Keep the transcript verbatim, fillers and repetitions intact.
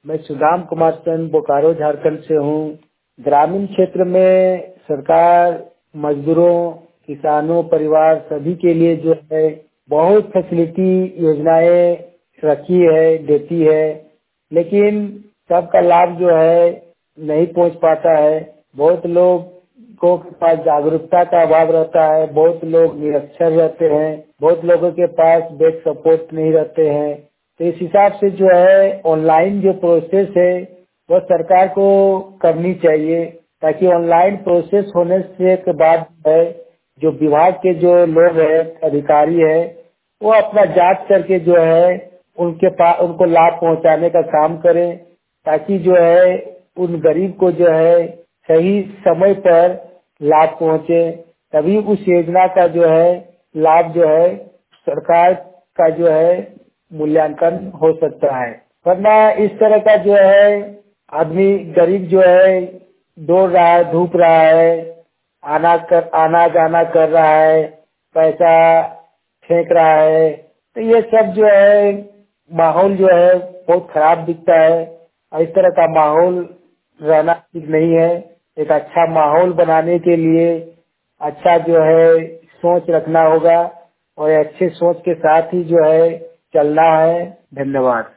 मैं सुदाम कुमार सेन बोकारो झारखंड से हूँ। ग्रामीण क्षेत्र में सरकार मजदूरों, किसानों, परिवार सभी के लिए जो है बहुत फैसिलिटी योजनाएं रखी है, देती है, लेकिन सबका लाभ जो है नहीं पहुंच पाता है। बहुत लोग को के पास जागरूकता का अभाव रहता है, बहुत लोग निरक्षर रहते हैं, बहुत लोगों के पास बैक सपोर्ट नहीं रहते हैं। तो इस हिसाब से जो है ऑनलाइन जो प्रोसेस है वो सरकार को करनी चाहिए, ताकि ऑनलाइन प्रोसेस होने से के बाद है जो विभाग के जो लोग हैं, अधिकारी है, वो अपना जांच करके जो है उनके पास उनको लाभ पहुंचाने का काम करें, ताकि जो है उन गरीब को जो है सही समय पर लाभ पहुंचे। तभी उस योजना का जो है लाभ जो है सरकार का जो है मूल्यांकन हो सकता है। वरना इस तरह का जो है आदमी गरीब जो है दौड़ रहा है, धूप रहा है, आना कर आना जाना कर रहा है, पैसा फेंक रहा है, तो ये सब जो है माहौल जो है बहुत खराब दिखता है। और इस तरह का माहौल रहना ठीक नहीं है। एक अच्छा माहौल बनाने के लिए अच्छा जो है सोच रखना होगा और अच्छे सोच के साथ ही जो है चलना है। धन्यवाद।